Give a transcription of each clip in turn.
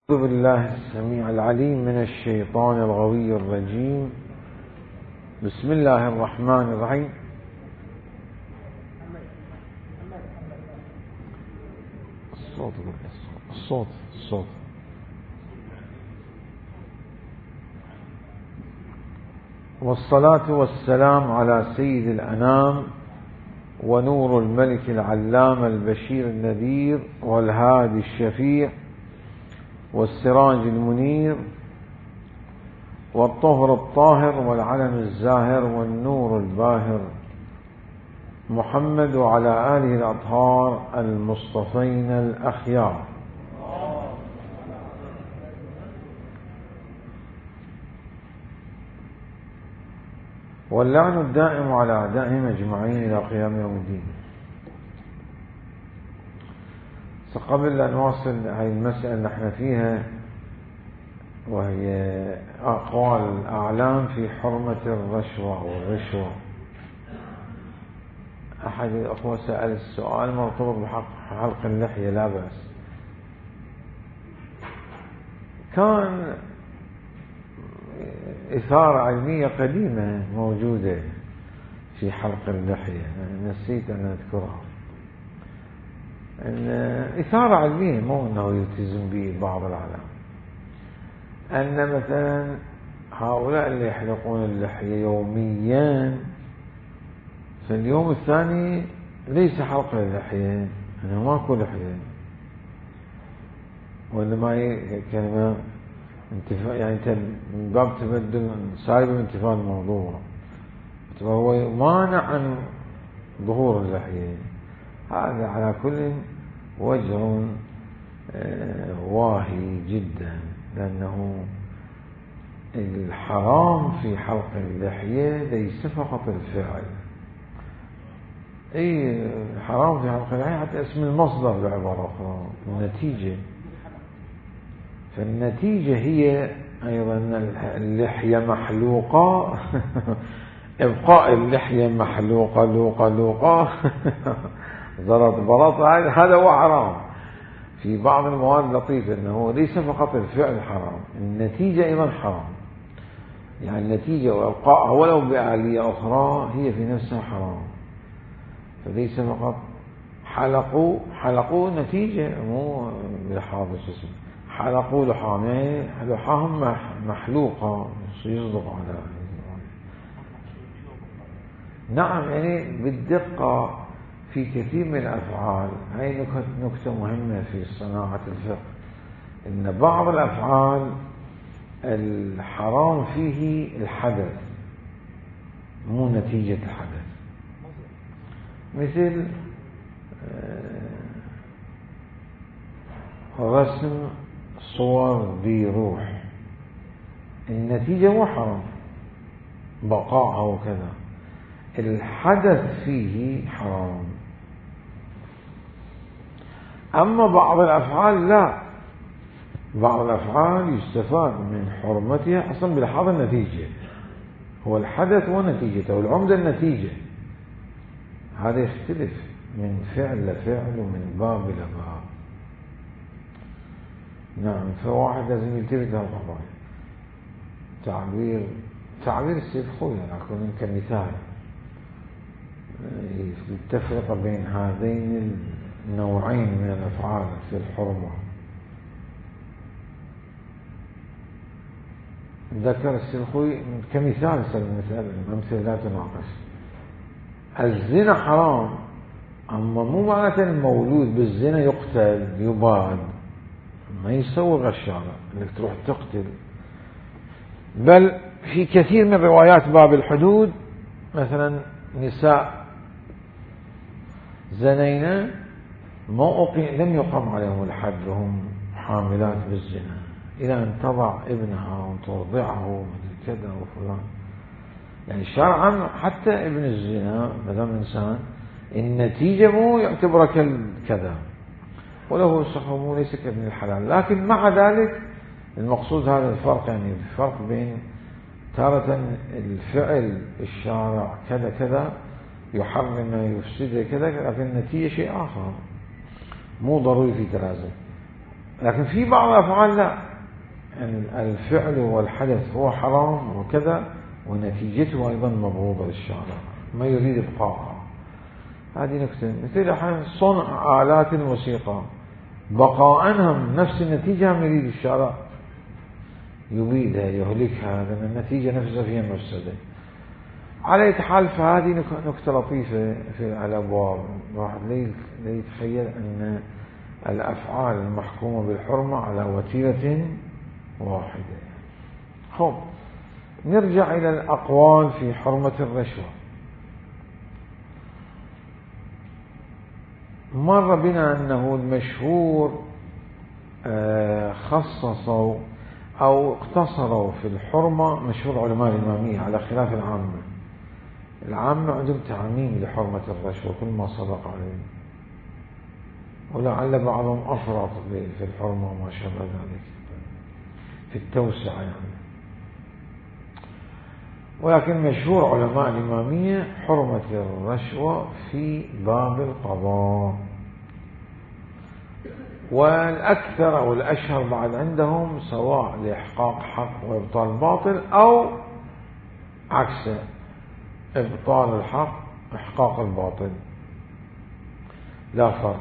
أعوذ بالله السميع العليم من الشيطان الغوي الرجيم. بسم الله الرحمن الرحيم. الصوت. والصلاة والسلام على سيد الأنام ونور الملك العلام البشير النذير والهادي الشفيع والسراج المنير والطهر الطاهر والعلم الزاهر والنور الباهر محمد وعلى آله الأطهار المصطفين الأخيار. واللعن الدائم على أعدائهم أجمعين إلى قيام يوم الدين. قبل أن نواصل هذه المسألة اللي نحن فيها، وهي أقوال الأعلام في حرمة الرشوة. أحد الأخوة سأل السؤال مرتبط بحلق اللحية، لا بأس. كان إثارة علمية قديمة موجودة في حلق اللحية، نسيت أن أذكرها. أن إثارة علمية، مو أنه يلتزم به بعض العلماء، أن مثلا هؤلاء اللي يحلقون اللحية يوميا، في اليوم الثاني ليس حلق اللحية، أنه ماكو لحية، ولا ما كلمة انتفاء، يعني أنت من باب تبدل سالب انتفاء الموضوع، هو مانع عن ظهور اللحية. هذا على كل وجه واهي جدا، لأنه الحرام في حلق اللحية ليس فقط الفعل، حرام في حلق اللحية حتى اسم المصدر بعبارة أخرى، النتيجة. فالنتيجة هي أيضا اللحية محلوقة إبقاء اللحية محلوقة لوقة زرط هذا هو حرام. في بعض المواد لطيفة أنه ليس فقط الفعل حرام، النتيجة أيضا حرام، يعني النتيجة وإبقائها ولو بآلية أخرى هي في نفسها حرام. فليس فقط حلقوا نتيجة، مو بالحافظ اسم حلقوا لحاهم محلوقة يصدق على. نعم، يعني بالدقة في كثير من الأفعال. هاي نكتة مهمة في صناعة الفقه، إن بعض الأفعال الحرام فيه الحدث مو نتيجة الحدث، مثل رسم صور ذي روح، النتيجة مو حرام بقاءها وكذا، الحدث فيه حرام. أما بعض الأفعال لا، بعض الأفعال يستفاد من حرمتها أصلا بلحاظ النتيجة، هو الحدث ونتيجته، والعمدة النتيجة. هذا يختلف من فعل لفعل ومن باب إلى باب. نعم، فواحد لازم يلتفت لهالقضايا. تعبير السيد خوي أكون كمثال التفرقة بين هذين النوعين من الأفعال في الحرمة. ذكر السلخوي كمثال، الأمثلة لا تناقش. الزنا حرام، أما مو معناته المولود بالزنا يقتل يباد، ما يسوغ الشارع انك تروح تقتل. بل في كثير من روايات باب الحدود، مثلا نساء زنينا لم يقم عليهم الحد وهم حاملات بالزنا، إلى أن تضع ابنها وترضعه كذا وفلان. يعني شرعا حتى ابن الزنا مدام إنسان النتيجة مو يعتبر كذا، وله صحبه ليس كابن الحلال. لكن مع ذلك المقصود هذا الفرق، يعني الفرق بين تارة الفعل الشارع كذا يحرم ما يفسد كذا، لكن النتيجة شيء آخر مو ضروري في تلازم. لكن في بعض الأفعال لا، يعني الفعل والحدث هو حرام وكذا ونتيجته أيضا مبغوضة للشارع ما يريد إبقاءها. هذه نكتة. مثل أحيانا صنع آلات الموسيقى بقاءها نفس النتيجة هم يريد الشارع يبيدها يهلكها، لأن النتيجة نفسها فيها مفسدة. على أي حال فهذه نكتة لطيفة في الأبواب. واحد لا يتخيل أن الأفعال المحكومة بالحرمة على وتيرة واحدة. خب نرجع إلى الأقوال في حرمة الرشوة. مر بنا أنه المشهور خصصوا أو اقتصروا في الحرمة، مشهور علماء الإمامية على خلاف العامة. العامة عندهم تعميم لحرمة الرشوة كل ما صدق عليه، ولعل بعضهم أفرط في الحرمة وما شابه ذلك في التوسعة يعني. ولكن مشهور علماء الإمامية حرمة الرشوة في باب القضاء، والأكثر أو الأشهر بعد عندهم سواء لإحقاق حق وإبطال باطل أو عكسه، إبطال الحق إحقاق الباطل لا فرق.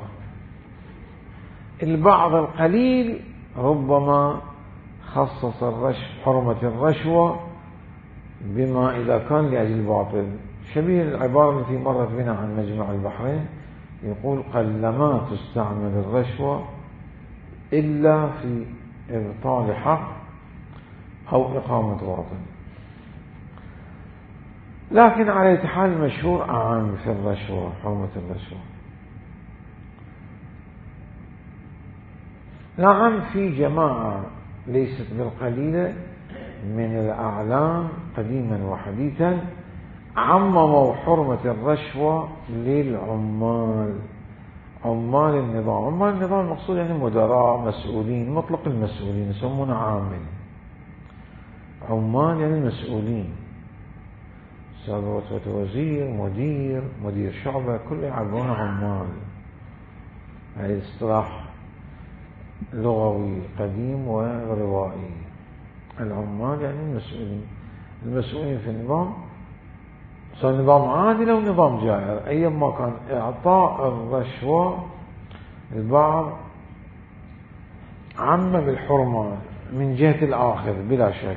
البعض القليل ربما خصص حرمة الرشوة بما إذا كان لأجل الباطل، شبيه العبارة التي مرت بنا عن مجمع البحرين، يقول قلما تستعمل الرشوة إلا في إبطال حق أو إقامة باطل. لكن على حال المشهور أعم في الرشوة، حرمة الرشوة. نعم في جماعة ليست بالقليلة من الأعلام قديما وحديثا عمموا حرمة الرشوة للعمال، عمال النظام. عمال النظام المقصود يعني مدراء، مسؤولين، مطلق المسؤولين يسمونه عامل. عمال يعني المسؤولين، سابقة وزير، مدير شعبة، كل يعبرون عمال. هذا اصطلاح لغوي قديم وروائي. العمال يعني المسؤولين، المسؤولين في النظام، سواء نظام عادل أو نظام جائر أيما كان. إعطاء الرشوة البعض عم بالحرمة من جهة الآخر بلا شك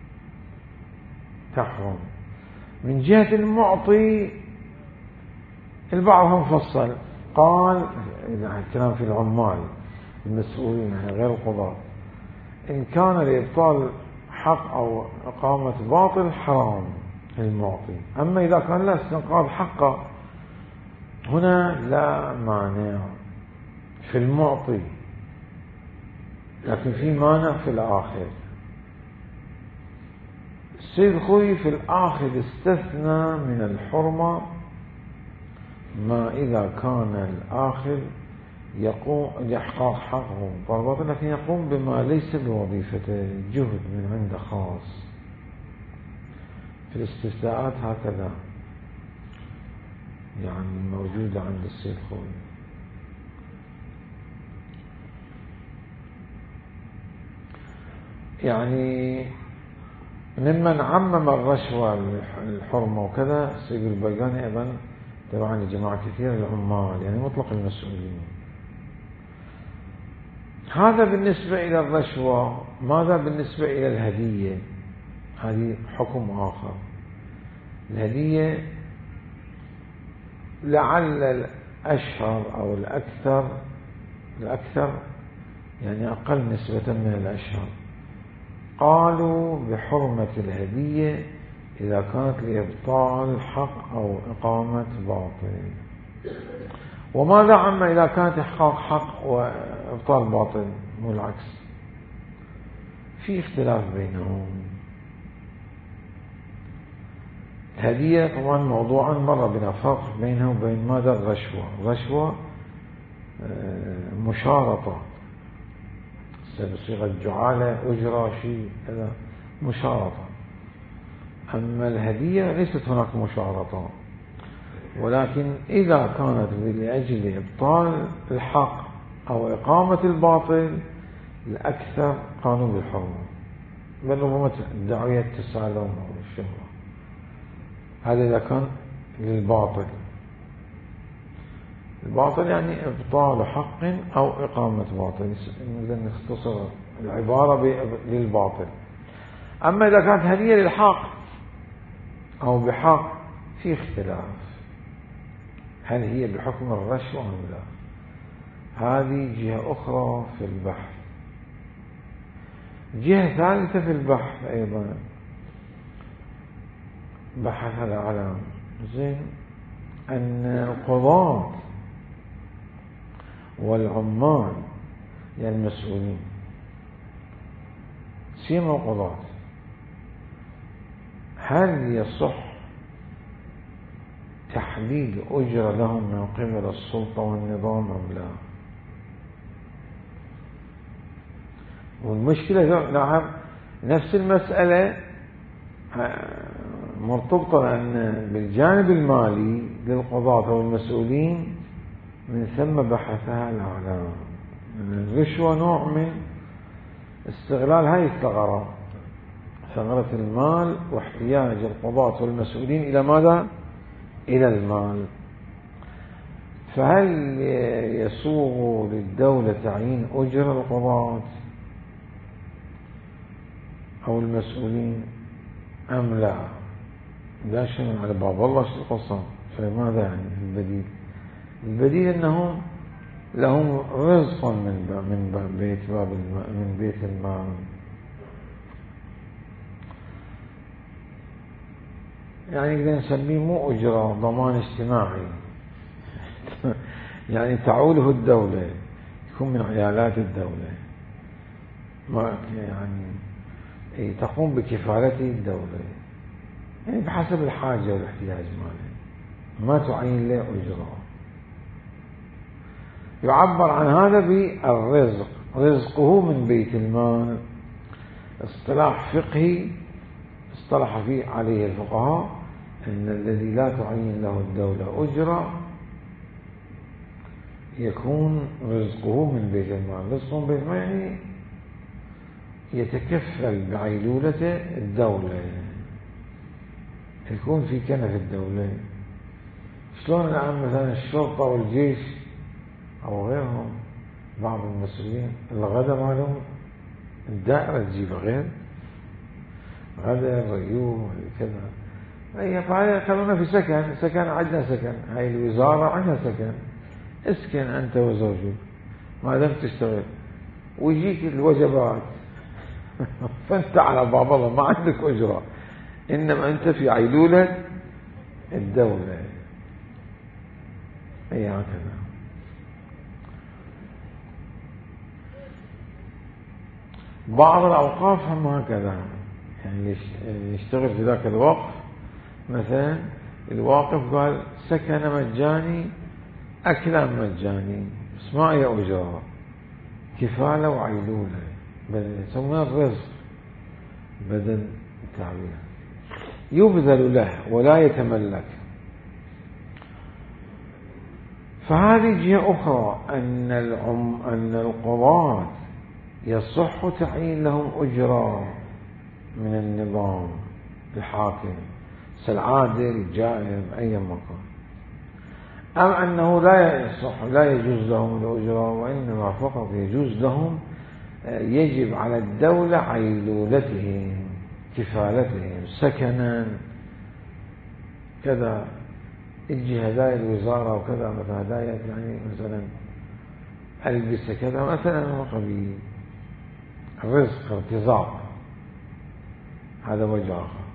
تحرم، من جهة المعطي البعض هم فصل قال الكلام في العمال المسؤولين غير القضاة، إن كان لإبطال حق أو إقامة باطل حرام المعطي، أما إذا كان لا استنقاذ حقه هنا لا مانع في المعطي، لكن في مانع في الآخر. السيد الخوي في الآخر استثنى من الحرمة ما إذا كان الآخر يقوم بإحقاق حقه بالباطل، لكن يقوم بما ليس بوظيفته، جهد من عنده خاص. في الاستفتاءات هكذا يعني موجودة عند السيد الخوي. يعني ممن عمم الرشوة الحرمة وكذا السيد البيقاني أيضا طبعا لجماعة كثيرة العمال يعني مطلق المسؤولين. هذا بالنسبة إلى الرشوة. ماذا بالنسبة إلى الهدية؟ هذه حكم آخر. الهدية لعل الأشهر أو الأكثر يعني أقل نسبة من الأشهر قالوا بحرمة الهدية إذا كانت لإبطال حق أو إقامة باطل. وماذا عما إذا كانت إحقاق حق وإبطال باطل؟ مو العكس، في اختلاف بينهم. الهدية طبعا موضوعا مر بنا فرق بينه وبين ماذا الرشوة مشارطة بصيغة جعالة أجرة شيء كذا مشارطة. أما الهدية ليست هناك مشارطة، ولكن إذا كانت لأجل إبطال الحق أو إقامة الباطل الأكثر قانون بالحرمة، بل ربما دعوية التسالم أو الشهوة. هذا إذا كان للباطل. الباطل يعني إبطال حق أو إقامة باطل، إذا نختصر العبارة للباطل. أما إذا كانت هدية للحق أو بحق في اختلاف، هل هي بحكم الرشوة أم لا؟ هذه جهة أخرى في البحث. جهة ثالثة في البحث أيضا، بحث العلم زين أن القضاة والعمال يعني المسؤولين، سيما القضاة، هل يصح تحديد أجرة لهم من قبل السلطة والنظام أم لا؟ والمشكلة نعم نفس المسألة مرتبطة أن بالجانب المالي للقضاة والمسؤولين، من ثم بحثها الأعلام. الرشوة نوع من استغلال هاي الثغرة، ثغرة المال واحتياج القضاة والمسؤولين إلى ماذا؟ إلى المال. فهل يسوغ للدولة تعيين أجر القضاة أو المسؤولين أم لا؟ لا شيء على باب الله شو القصة. فماذا يعني البديل؟ البديل أنهم لهم رزق من بيت المال. يعني إذا نسميه مو أجرة، ضمان اجتماعي يعني تعوله الدولة، يكون من عيالات الدولة، ما يعني تقوم بكفالته الدولة، يعني بحسب الحاجة والاحتياج ماله، ما تعين له أجرة. يعبر عن هذا بالرزق، رزقه من بيت المال. اصطلاح فقهي اصطلح فيه عليه الفقهاء أن الذي لا تعين له الدولة أجرة يكون رزقه من بيت المال. رزقه من بيت المال يعني يتكفل بعيلولة الدولة، يكون في كنف الدولة. شلون الآن مثلا الشرطة والجيش أو غيرهم، بعض المسؤولين الغدا مالهم الدائرة تجيب غير غدا ريوم كذا، فهي خلونا في سكن عندنا سكن، هاي الوزارة عندها سكن، اسكن أنت وزوجك ما دام تشتغل، ويجيك الوجبات فأنت على باب الله ما عندك أجرة، إنما أنت في عيلولة الدولة. أي هكذا. بعض الأوقاف هم هكذا، يعني يشتغل في ذاك الوقت مثلا الواقف قال سكن مجاني أكلا مجاني، بس ما هي أجرة، كفالة وعيلولة، يسمونها الرزق بدل التعبير، يبذل له ولا يتملك. فهذه جهة أخرى، أن القضاة يصح تعيين لهم أجرة من النظام الحاكم، العادل جائر أي مكان، أم أنه لا يصح لا يجوز لهم الأجرة، وإنما فقط يجوز لهم، يجب على الدولة عيلولتهم، كفالتهم، سكنا كذا، تجي هدايا الوزارة وكذا، مثلا هدايا يعني مثلا ألبسة كذا مثلا، قبيل الرزق ارتزاق، هذا وجه آخر.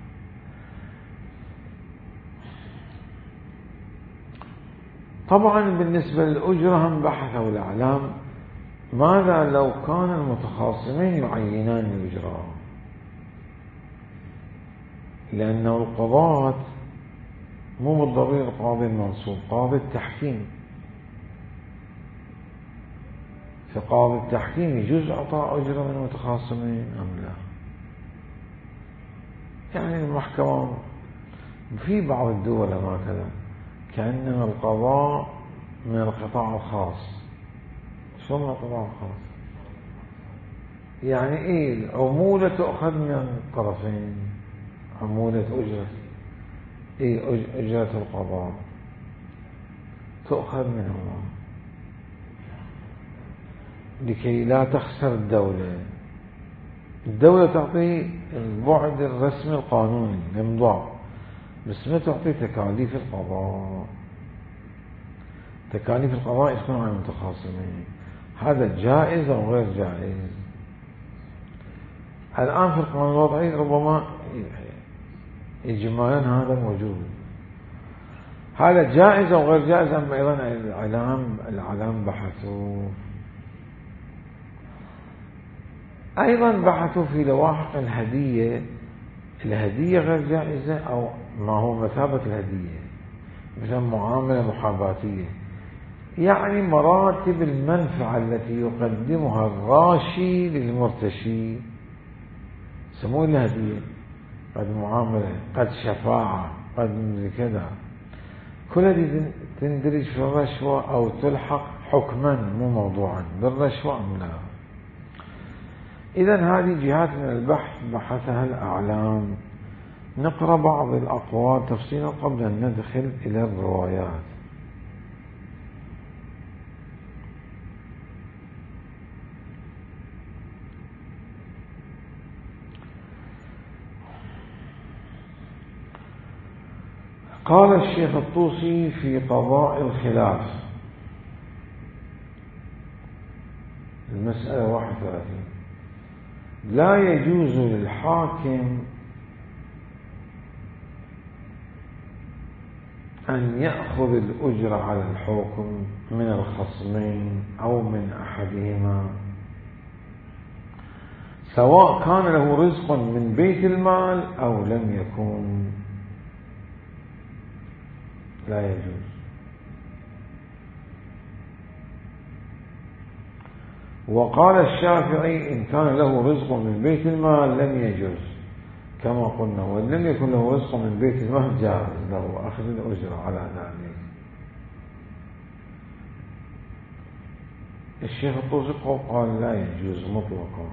طبعا بالنسبة للأجرة هم بحثوا الأعلام ماذا لو كان المتخاصمين يعينان الأجرة، لأنه القضاة مو بالضروري القاضي المنصوب، قاضي التحكيم، في قاضي التحكيم يجوز إعطاء أجرة من المتخاصمين أم لا؟ يعني المحكمة في بعض الدول هكذا، كأنما القضاء من القطاع الخاص. شو من القطاع الخاص؟ يعني إيه العمولة تؤخذ من الطرفين، عمولة أجرة، إيه أجرة القضاء تؤخذ منهما لكي لا تخسر الدولة. الدولة تعطي البعد الرسمي القانوني الإمضاء، بس ما تعطي تكاليف القضاء. تكاليف القضاء يكون على المتخاصمين. هذا جائز أو غير جائز؟ الآن في القانون الوضعي ربما إجمالا هذا موجود. هذا جائز أو غير جائز؟ أما أيضا العلام بحثوا، أيضا بحثوا في لواحق الهدية. الهدية غير جائزة أو ما هو مثابة الهدية، مثل معاملة محاباتية، يعني مراتب المنفعة التي يقدمها الراشي للمرتشي سموه الهدية. قد معاملة، قد شفاعة، قد كذا، كل هذه تندرج في الرشوة أو تلحق حكما مو موضوعا بالرشوة أم لا. إذن هذه جهات من البحث بحثها الأعلام. نقرأ بعض الأقوال تفصيلا قبل أن ندخل إلى الروايات. قال الشيخ الطوسي في قضاء الخلاف المسألة 31: لا يجوز للحاكم أن يأخذ الأجرة على الحكم من الخصمين أو من أحدهما، سواء كان له رزق من بيت المال أو لم يكن. لا يجوز. وقال الشافعي إن كان له رزق من بيت المال لم يجوز كما قلنا، وإن لم يكن له رزق من بيت المال جاز له أخذ الأجرة على ذلك. الشيخ الطوسي قال لا يجوز مطلقا.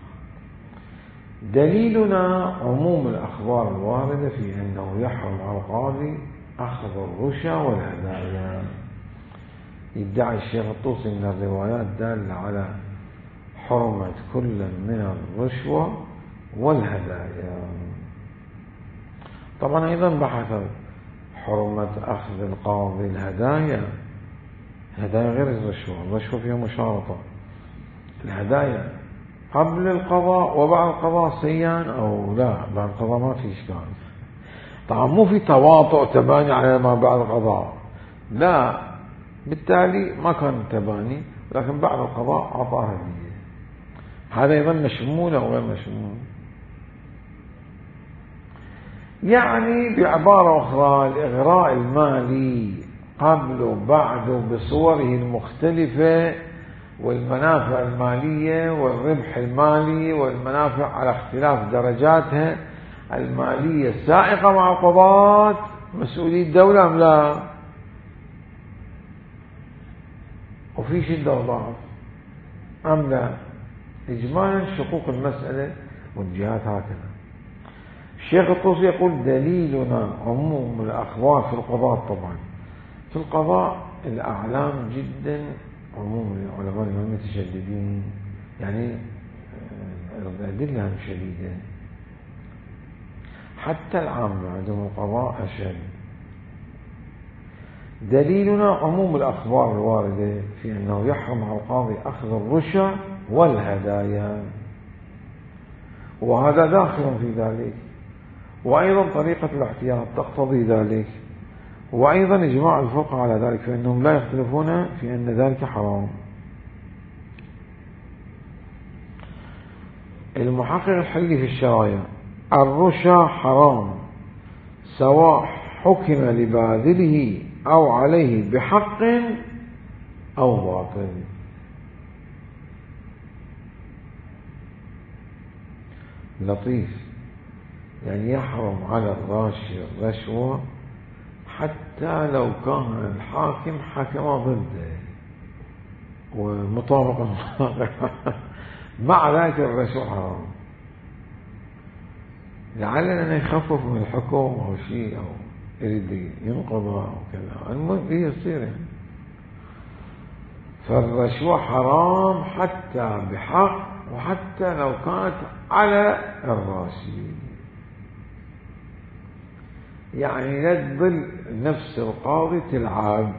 دليلنا عموم الأخبار الواردة في أنه يحرم على القاضي أخذ الرشا والهدايا. يدعي الشيخ الطوسي أن الروايات دالة على حرمة كل من الرشوة والهدايا. طبعا أيضا بحث حرمة أخذ القاضي الهدايا. الهدايا غير الرشوة، الرشوة فيها مشارطة. الهدايا قبل القضاء وبعد القضاء سيان أو لا، بعد القضاء ما في إشكال. طبعا مو في تواطؤ تباني على ما بعد القضاء، لا، بالتالي ما كان تباني، لكن بعد القضاء أعطاه هدية. هذا أيضا مشمول أو غير مشمول؟ يعني بعبارة أخرى الإغراء المالي قبل وبعد بصوره المختلفة، والمنافع المالية والربح المالي والمنافع على اختلاف درجاتها المالية السائقة مع القضاة، مسؤولية الدولة أم لا؟ وفي شدة وضعف أم لا؟ إجمالا شقوق المسألة والجهات هكذا. الشيخ الطوسي يقول دليلنا عموم الأخبار في القضاء. طبعا في القضاء الأعلام جدا عموم العلماء المتشددين، يعني الأدلة شديدة، حتى العامة عندهم القضاء أشد. دليلنا عموم الأخبار الواردة في أنه يحرم على القاضي أخذ الرشا والهدايا، وهذا داخل في ذلك، وأيضا طريقة الاحتياط تقتضي ذلك، وأيضا إجماع الفقهاء على ذلك، فإنهم لا يختلفون في أن ذلك حرام. المحقق الحلي في الشرايع: الرشا حرام سواء حكم لباذله أو عليه بحق أو باطل. لطيف، يعني يحرم على الراشي الرشوة حتى لو كان الحاكم حكم ضده ومطابقا مع ذلك الرشوة حرام، لعلنا أن يخفف من الحكم أو شيء، أو يريد ينقضها أو كذا، المهم هي يصير يعني. فالرشوة حرام حتى بحق، وحتى لو كانت على الراشي، يعني لا تظل نفس القاضي تلعب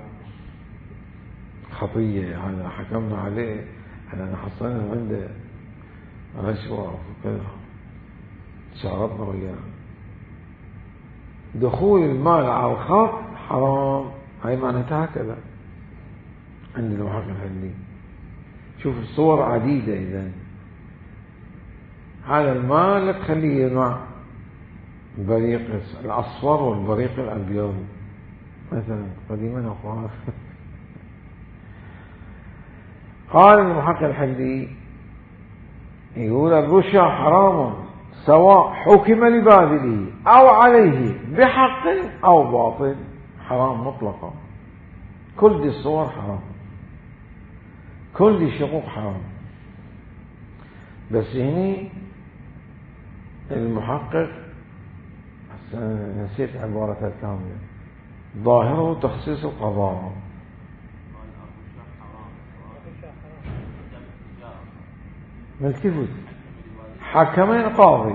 خطية، هذا حكمنا عليه أننا حصلنا عنده رشوة وكذا، شارطنا وياه. دخول المال على الخط حرام، هاي معناتها هكذا عند المحقق الحلي. شوف الصور عديدة، إذن هذا المال لا تخليه ينوع البريق الأصفر والبريق الأبيض مثلا قديما أخوان. قال المحقق الحلي يقول الرشا حرام سواء حكم لباذله أو عليه بحق أو باطل، حرام مطلقا، كل دي الصور حرام، كل دي شقوق حرام. بس هني المحقق نسيت عبارة كاملة، ظاهره تخصيص القضاء. ملتفت حكمين قاضي،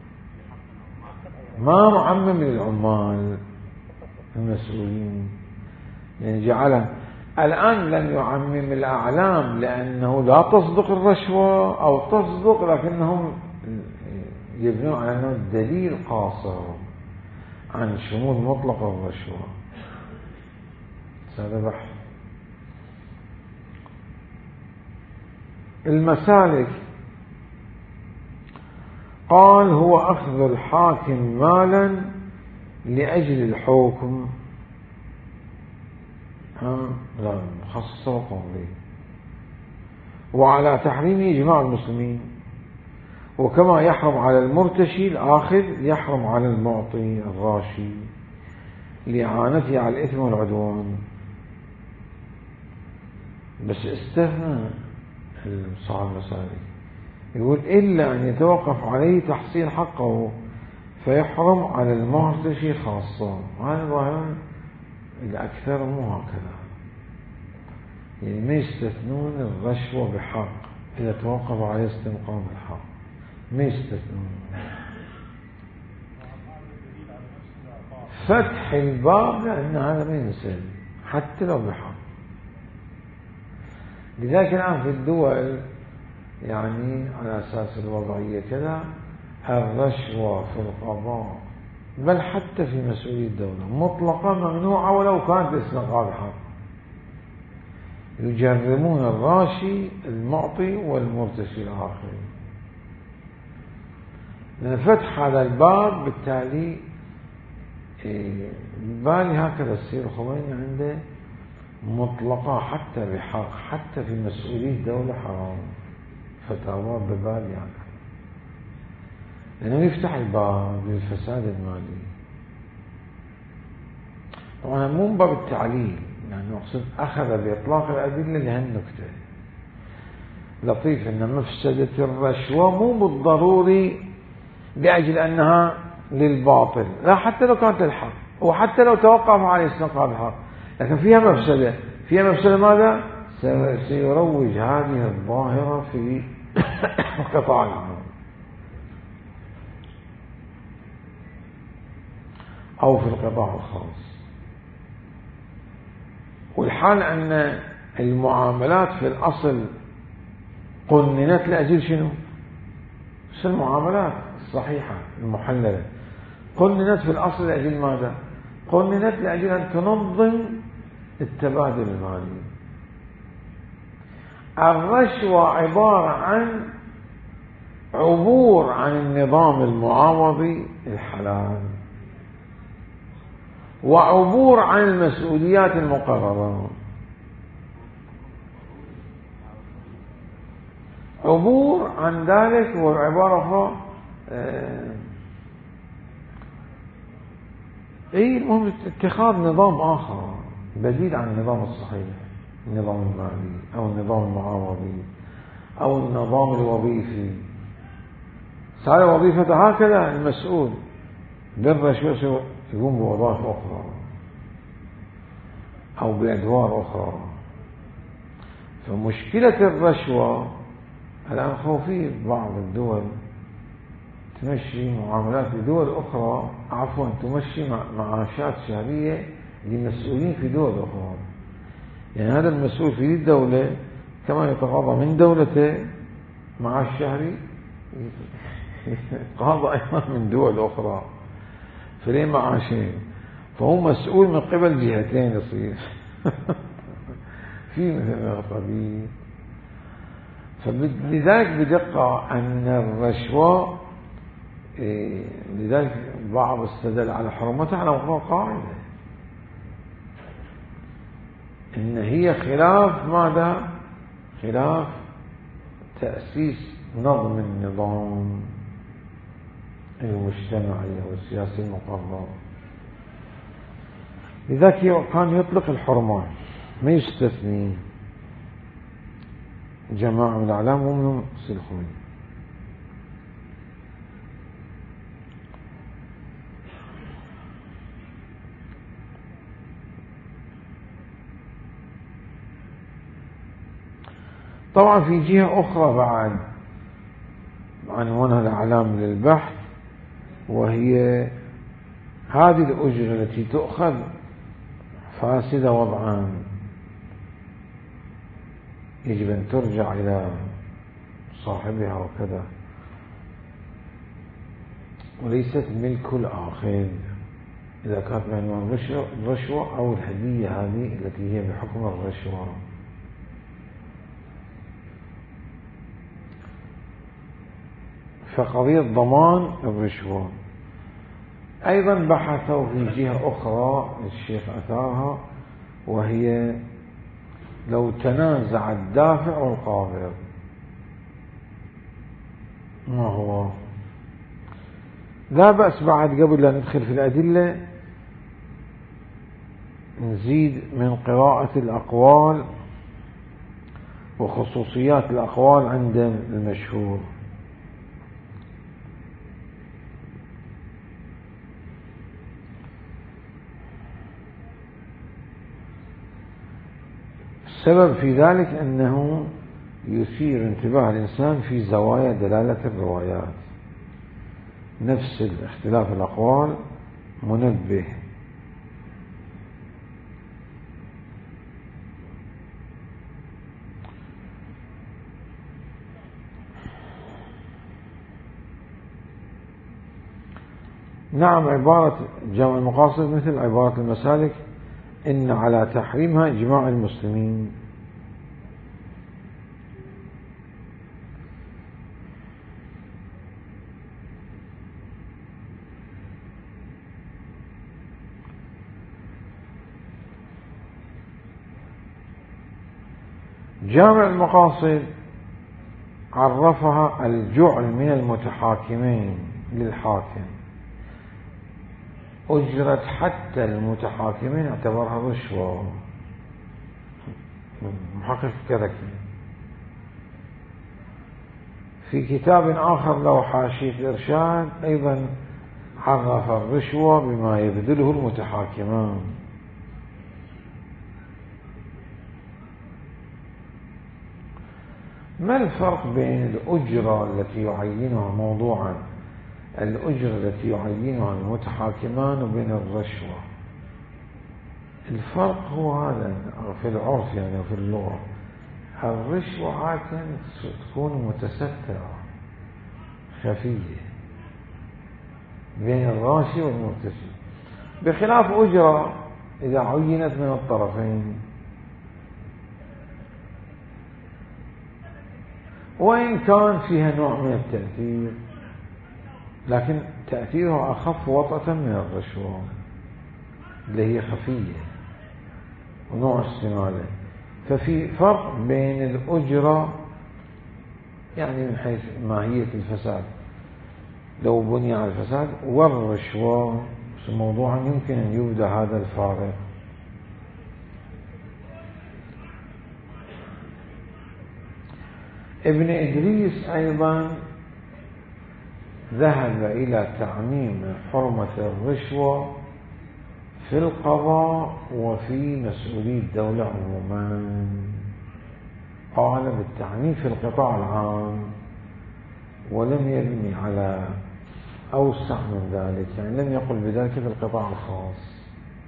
ما معمم للعمال المسؤولين، يعني جعله الآن لم يعمم الأعلام لأنه لا تصدق الرشوة أو تصدق، لكنهم يبنون على أنه الدليل قاصر عن شمول مطلق الرشوة. هذا بحث. المسالك قال هو أخذ الحاكم مالا لأجل الحكم، لا مخصص وقوله، وعلى تحريمه إجماع المسلمين، وكما يحرم على المرتشي الآخذ يحرم على المعطي الراشي لإعانته على الإثم والعدوان. بس استثنى صاحب المسالك، يقول إلا أن يتوقف عليه تحصيل حقه فيحرم على المرتشي خاصة. هذا ظاهرا الأكثر مو هكذا، يعني ما يستثنون الرشوة بحق إذا توقف عليه استنقاذ الحق، ما يستثنون. فتح الباب لأن هذا ما ينسل حتى لو بحق. لذلك الآن في الدول يعني على أساس الوضعية كذا الرشوة في القضاء بل حتى في مسؤولية الدولة مطلقة ممنوعة ولو كانت استنقاذ حق. يجرمون الراشي المعطي والمرتشي الآخر. لأن فتح هذا الباب بالتالي بالي هكذا السيد الخميني عنده مطلقة حتى بحق، حتى في مسؤولية الدولة حرام، فتاوى ببالي هكذا، لأنه يفتح الباب للفساد المالي. طبعا مو من باب التعليل، يعني أقصد أخذ بإطلاق الأدلة لهالنكتة. لطيف أن مفسدة الرشوة مو بالضروري لأجل أنها للباطل، لا، حتى لو كانت الحق وحتى لو توقف على استنقاذ الحق، لكن فيها مفسدة. فيها مفسدة ماذا؟ سيروج هذه الظاهرة في قطاع العمل أو في القطاع الخاص. والحال أن المعاملات في الأصل قننت لأجل شنو؟ بس المعاملات الصحيحة المحللة قننت في الأصل لأجل ماذا؟ قننت لأجل أن تنظم التبادل المالي. الرشوة عبارة عن عبور عن النظام المعاوضي الحلال وعبور عن المسؤوليات المقررة، عبور عن ذلك. وعبارة أخرى المهم اتخاذ نظام آخر بديل عن النظام الصحيح، النظام المالي أو النظام المعاوضي أو النظام الوظيفي. صار وظيفة هكذا المسؤول بالرشوة يقوم بوظائف أخرى أو بأدوار أخرى. فمشكلة الرشوة الآن خوفية. بعض الدول تمشي معاملات بدول أخرى، عفوا تمشي معاشات شهرية لمسؤولين في دول أخرى. يعني هذا المسؤول في الدولة كما يتقاضى من دولته معاش شهري يتقاضى أيضا من دول أخرى، فليه معاشين؟ فهو مسؤول من قبل جهتين يصير في مثل هذا القبيل. فلذلك بدقة أن الرشوة، لذلك بعض استدل على حرمتها على مقام قاعدة إن هي خلاف ماذا؟ خلاف تأسيس نظم النظام المجتمعي أو السياسي المقرر. لذلك كان يطلق الحرمان، ما يستثني جماعة من الأعلام ومنهم الخميني. طبعا في جهة أخرى بعد عنوانها الأعلام للبحث، وهي هذه الأجرة التي تؤخذ فاسدة وضعا، يجب أن ترجع إلى صاحبها وكذا، وليست ملك الآخر إذا كانت بعنوان الرشوة أو الهدية هذه التي هي بحكم الرشوة. فقضية ضمان الرشوة أيضا بحثوا في جهة أخرى الشيخ أثارها، وهي لو تنازع الدافع والقابض ما هو؟ لا بأس بعد قبل لا ندخل في الأدلة نزيد من قراءة الأقوال وخصوصيات الأقوال عند المشهور. السبب في ذلك أنه يثير انتباه الإنسان في زوايا دلالة الروايات، نفس اختلاف الأقوال منبه. نعم، عبارة جمع المقاصد مثل عبارة المسالك إن على تحريمها إجماع المسلمين. جامع المقاصد عرفها الجعل من المتحاكمين للحاكم، أجرت حتى المتحاكمين اعتبرها رشوة. محقق كذكي في كتاب آخر له حاشية الإرشاد أيضا عرف الرشوة بما يبذله المتحاكمان. ما الفرق بين الأجرة التي يعينها موضوعا الأجرة التي يعينها المتحاكمان وبين الرشوة؟ الفرق هو هذا في العرف يعني وفي اللغة. الرشوة عادة تكون متسترة خفية بين الراشي والمرتشي، بخلاف أجرة إذا عينت من الطرفين، وإن كان فيها نوع من التأثير لكن تأثيرها أخف وطأة من الرشوة اللي هي خفية ونوع استمالة. ففي فرق بين الأجرة يعني من حيث ماهية الفساد لو بني على الفساد والرشوة موضوعا يمكن أن يبدأ هذا الفارق. ابن إدريس أيضا ذهب إلى تعميم حرمة الرشوة في القضاء وفي مسؤولي الدولة عموما، قال بالتعميم في القطاع العام ولم يبني على أوسع من ذلك، يعني لم يقل بذلك في القطاع الخاص.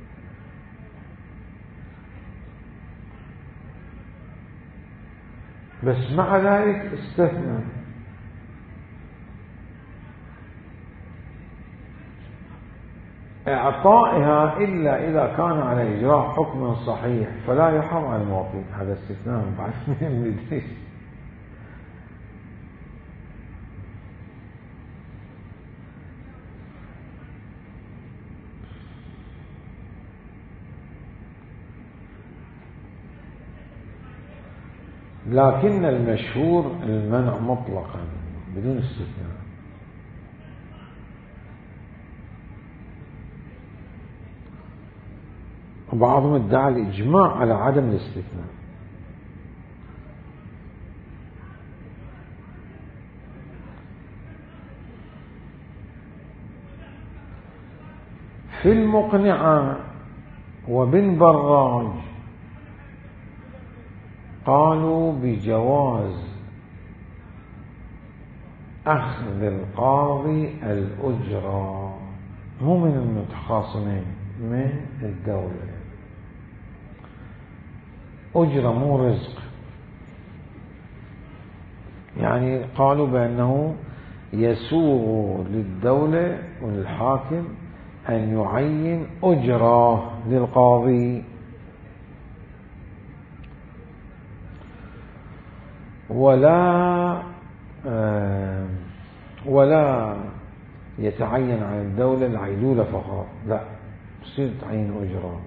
بس مع ذلك استثنى إعطائها إلا إذا كان على إجراء حكم صحيح فلا يحرم على المعطي. هذا استثناء بعد من إدريس. لكن المشهور المنع مطلقا بدون استثناء. وبعضهم ادعى الإجماع على عدم الاستثناء. في المقنعة وبن براج قالوا بجواز أخذ القاضي الأجرة، مو من المتخاصمين، من الدولة، أجرة مو رزق. يعني قالوا بأنه يسوغ للدولة وللحاكم أن يعين أجرة للقاضي ولا يتعين على الدولة العيلولة فقط، لا، يصير تعيين أجرة.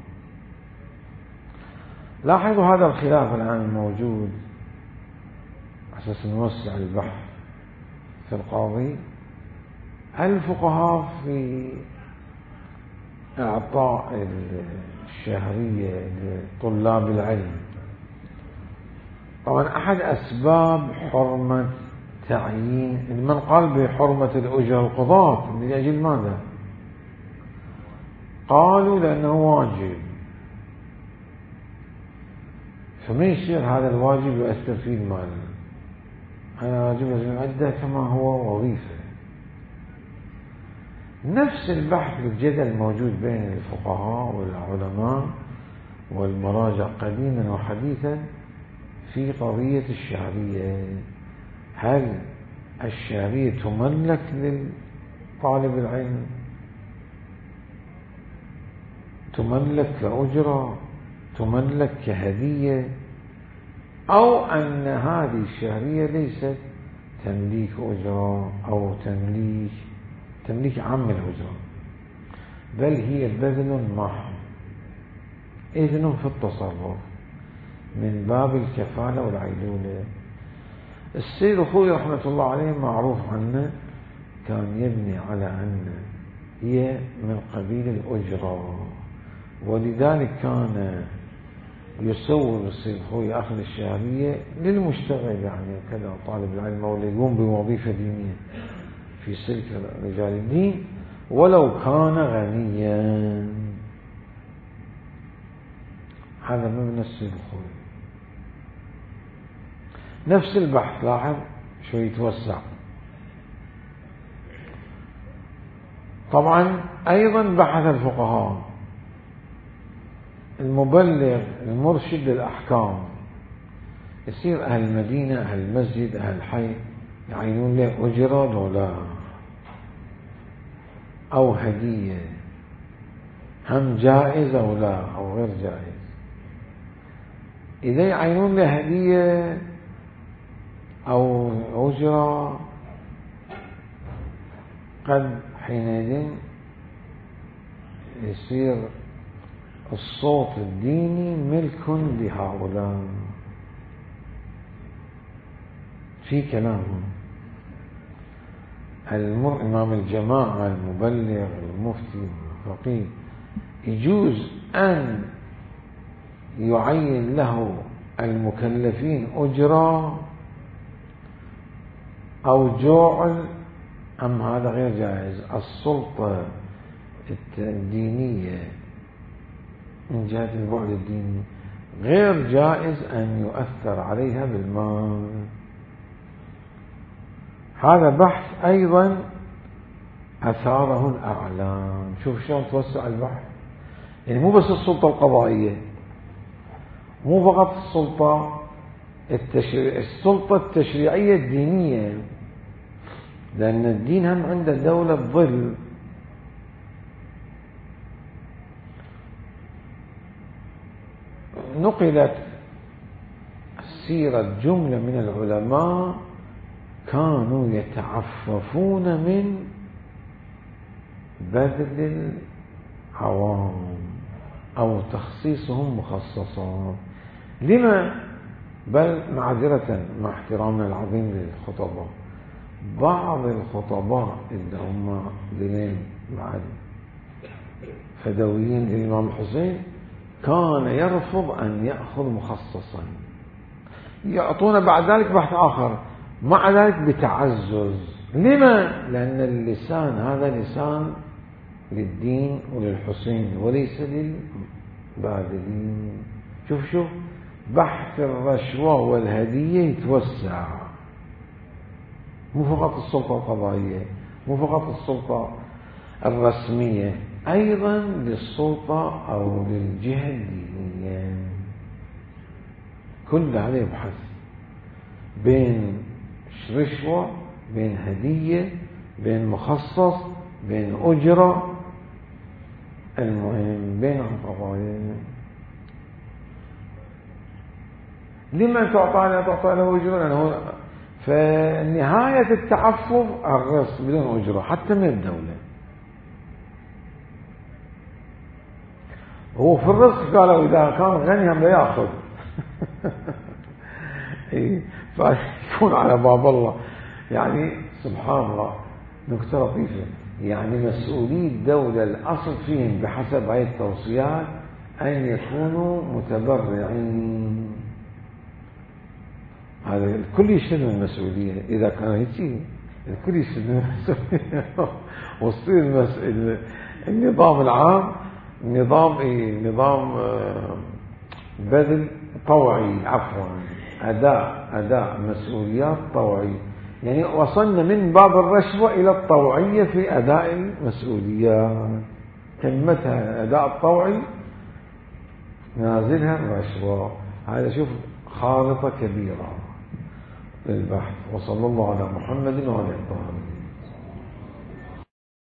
لاحظوا هذا الخلاف الآن الموجود أساس نوسع البحث في القاضي. الفقهاء في إعطاء الشهرية لطلاب العلم، طبعا أحد أسباب حرمة تعيين من قال بحرمة الأجرة القضاة من أجل ماذا؟ قالوا لأنه واجب، فما يصير هذا الواجب يؤثر في المال. أنا واجب لازم أدى كما هو وظيفة. نفس البحث بالجدل الموجود بين الفقهاء والعلماء والمراجع قديما وحديثا في قضية الشهرية. هل الشهرية تملك للطالب العلم، تملك كأجرة، تملك كهدية، أو أن هذه الشهرية ليست تمليك أجرة أو تمليك عام الأجرة، بل هي بذل محض، إذن في التصرف من باب الكفالة والعيلولة. السيد الخوي رحمة الله عليه معروف عنه كان يبني على أن هي من قبيل الأجرة، ولذلك كان يسوي السيد الخوي أخذ الشهرية للمشتغل، يعني كذا طالب العلم أو يقوم بوظيفة دينية في سلك رجال الدين ولو كان غنيا. هذا مبنى السيد الخوي. نفس البحث لاحظ شو يتوسع. طبعا أيضا بحث الفقهاء المبلغ المرشد للأحكام، يصير أهل المدينة أهل المسجد أهل الحي يعينون له أجرة ولا أو هدية، هم جائز أو لا أو غير جائز. إذا يعينون له هدية أو أجرة قد حينئذ يصير الصوت الديني ملك لهؤلاء في كلامهم. إمام الجماعة المبلغ المفتي الفقيه يجوز أن يعين له المكلفين أجرة أو جوع، أم هذا غير جائز. السلطة الدينية من جهة البعد الديني غير جائز أن يؤثر عليها بالمال. هذا بحث أيضا أثاره الأعلام. شوف شلون توسع البحث، يعني مو بس السلطة القضائية، مو فقط السلطة التشريعية الدينية، لأن الدين هم عنده دولة ظل. نقلت سيرة جملة من العلماء كانوا يتعففون من بذل العوام أو تخصيصهم مخصصات. لما؟ بل معذرة مع احترامنا العظيم للخطباء، بعض الخطباء اللي هم ذلين بعد فدويين للإمام الحسين كان يرفض أن يأخذ مخصصا، يعطونا بعد ذلك بحث آخر، مع ذلك بتعزز. لما؟ لأن اللسان هذا لسان للدين وللحسين وليس للباذلين. شوف بحث الرشوة والهدية يتوسع، مو فقط السلطة القضائية، مو فقط السلطة الرسمية، أيضا للسلطة أو للجهة الدينية. كل هذا يبحث بين رشوة، بين هدية، بين مخصص، بين أجرة، المهم بين القضايا. لمن تعطى له أجرة؟ لأنه فنهاية التعفف الرص بدون أجرة حتى من الدولة. هو في الرزق قالوا إذا كان غني هم لا يأخذ فيكون على باب الله. يعني سبحان الله، نكتة لطيفة، يعني مسؤولي الدولة الأصل فيهم بحسب هذه التوصيات أن يكونوا متبرعين. هذا الكل يشتد من المسؤولية إذا كان هيك، الكل يشتد من المسؤولية وصير النظام العام نظام بذل طوعي، عفوا أداء مسؤوليات طوعي. يعني وصلنا من باب الرشوة إلى الطوعية في أداء المسؤوليات، كلمتها أداء الطوعي نازلها الرشوة. هذا شوف خارطة كبيرة للبحث. وصلى الله على محمد وعلى آله.